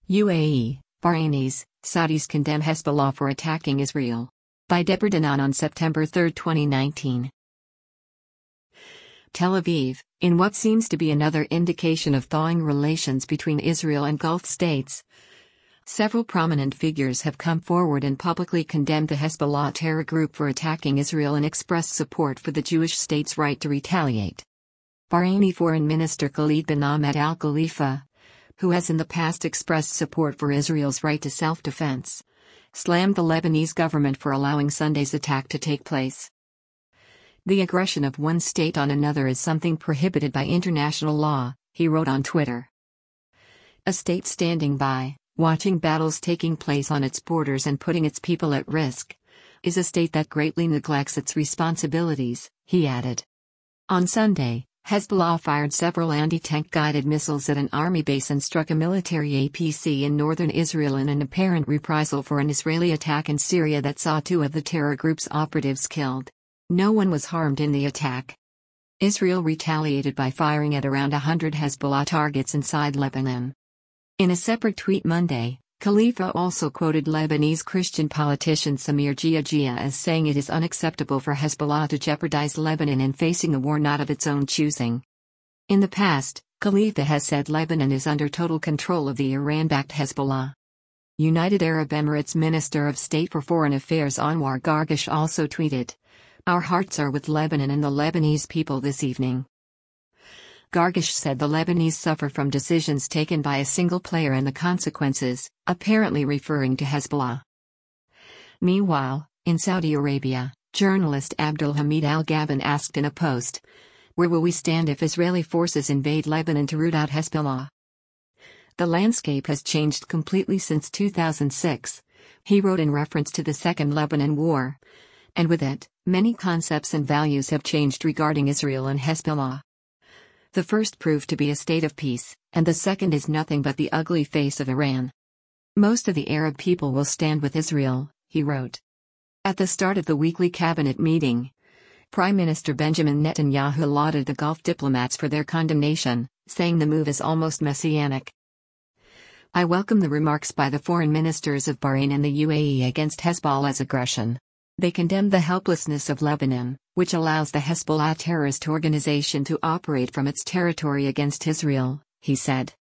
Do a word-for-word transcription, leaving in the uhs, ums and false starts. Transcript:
U A E, Bahrainis, Saudis condemn Hezbollah for attacking Israel. By Deborah Danan on September third, twenty nineteen. Tel Aviv, in what seems to be another indication of thawing relations between Israel and Gulf states. Several prominent figures have come forward and publicly condemned the Hezbollah terror group for attacking Israel and expressed support for the Jewish state's right to retaliate. Bahraini Foreign Minister Khalid bin Ahmed Al Khalifa, who has in the past expressed support for Israel's right to self-defense, slammed the Lebanese government for allowing Sunday's attack to take place. The aggression of one state on another is something prohibited by international law, he wrote on Twitter. A state standing by, watching battles taking place on its borders and putting its people at risk, is a state that greatly neglects its responsibilities, he added. On Sunday, Hezbollah fired several anti-tank guided missiles at an army base and struck a military A P C in northern Israel in an apparent reprisal for an Israeli attack in Syria that saw two of the terror group's operatives killed. No one was harmed in the attack. Israel retaliated by firing at around a hundred Hezbollah targets inside Lebanon. In a separate tweet Monday, Khalifa also quoted Lebanese Christian politician Samir Geagea as saying it is unacceptable for Hezbollah to jeopardize Lebanon in facing a war not of its own choosing. In the past, Khalifa has said Lebanon is under total control of the Iran-backed Hezbollah. United Arab Emirates Minister of State for Foreign Affairs Anwar Gargash also tweeted, "Our hearts are with Lebanon and the Lebanese people this evening." Gargash said the Lebanese suffer from decisions taken by a single player and the consequences, apparently referring to Hezbollah. Meanwhile, in Saudi Arabia, journalist Abdul Hamid Al-Gabin asked in a post, "Where will we stand if Israeli forces invade Lebanon to root out Hezbollah?" The landscape has changed completely since two thousand six, he wrote in reference to the Second Lebanon War. And with it, many concepts and values have changed regarding Israel and Hezbollah. The first proved to be a state of peace, and the second is nothing but the ugly face of Iran. Most of the Arab people will stand with Israel, he wrote. At the start of the weekly cabinet meeting, Prime Minister Benjamin Netanyahu lauded the Gulf diplomats for their condemnation, saying the move is almost messianic. "I welcome the remarks by the foreign ministers of Bahrain and the U A E against Hezbollah's aggression. They condemned the helplessness of Lebanon, which allows the Hezbollah terrorist organization to operate from its territory against Israel," he said.